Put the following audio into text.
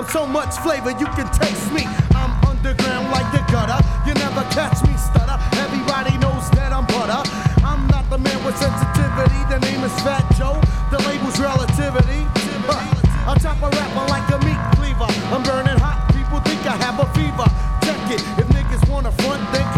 so much flavor you can taste me. I'm underground like the gutter. You never catch